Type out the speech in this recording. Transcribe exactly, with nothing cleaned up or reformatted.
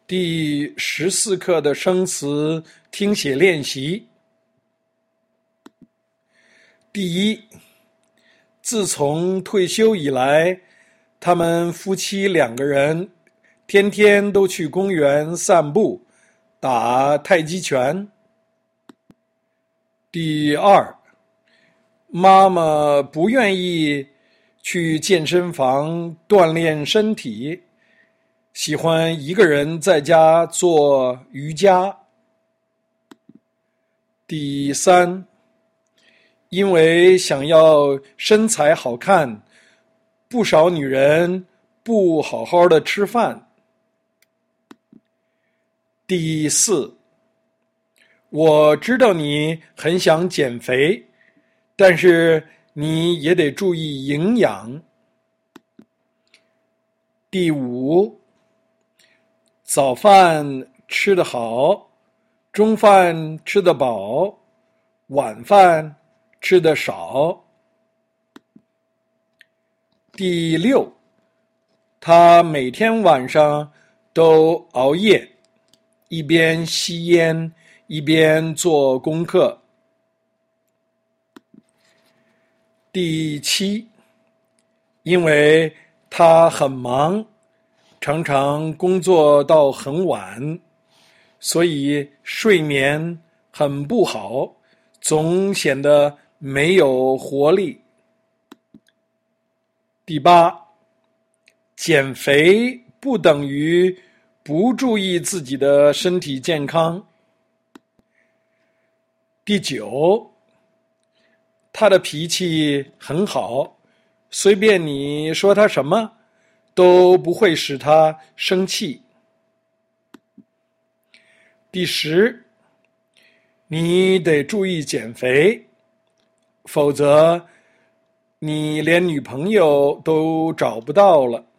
第十四课的生词听写练习。第一，自从退休以来，他们夫妻两个人天天都去公园散步，打太极拳。第二，妈妈不愿意去健身房锻炼身体，喜欢一个人在家做瑜伽。第三，因为想要身材好看，不少女人不好好的吃饭。第四，我知道你很想减肥，但是你也得注意营养。第五，早饭吃得好，中饭吃得饱，晚饭吃得少。第六，他每天晚上都熬夜，一边吸烟一边做功课。第七，因为他很忙，常常工作到很晚，所以睡眠很不好，总显得没有活力。第八，减肥不等于不注意自己的身体健康。第九，他的脾气很好，随便你说他什么，都不会使他生气。第十，你得注意减肥，否则你连女朋友都找不到了。